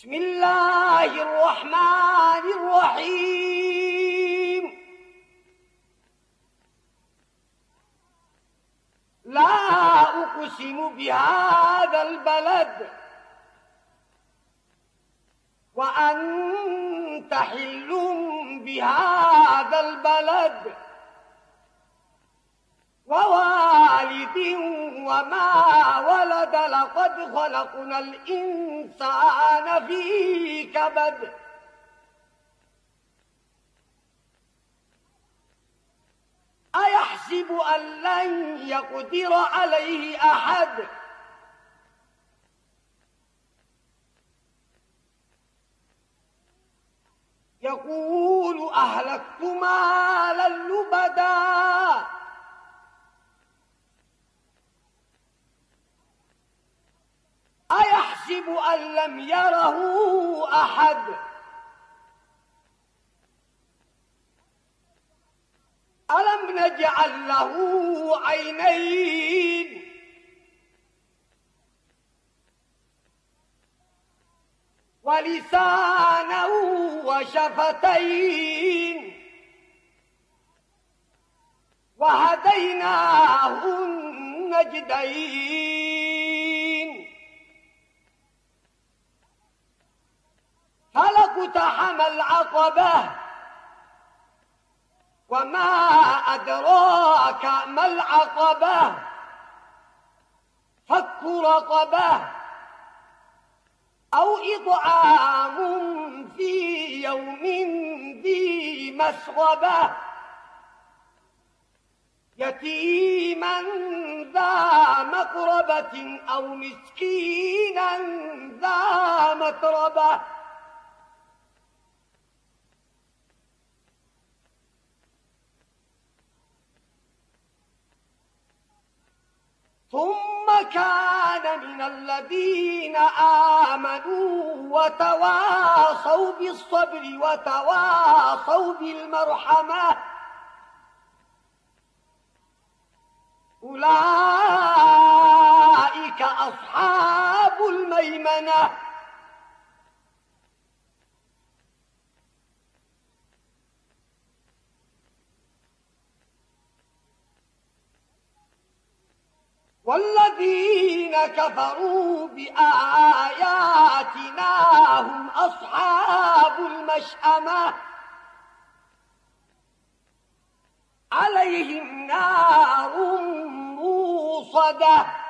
بسم الله الرحمن الرحيم. لا أقسم بهذا البلد وأنت حل بهذا البلد ووالد وما ولد لقد خلقنا الإنسان في كبد أيحسب أن لن يقدر عليه أحد يقول أهلكت مالا لبدا أيحسب أن لم يره أحد ألم نجعل له عينين ولسانا وشفتين وهديناه النجدين فلاقتحم العقبة وما أدراك ما العقبة فك رقبة أو إطعام في يوم ذي مسغبة يتيما ذا مقربة أو مسكينا ذا متربة ثم كان من الذين آمنوا وتواصوا بالصبر وتواصوا بالمرحمة أولئك أصحاب الميمنة والذين كفروا بآياتنا هم أصحاب المشأمة عليهم نار موصدة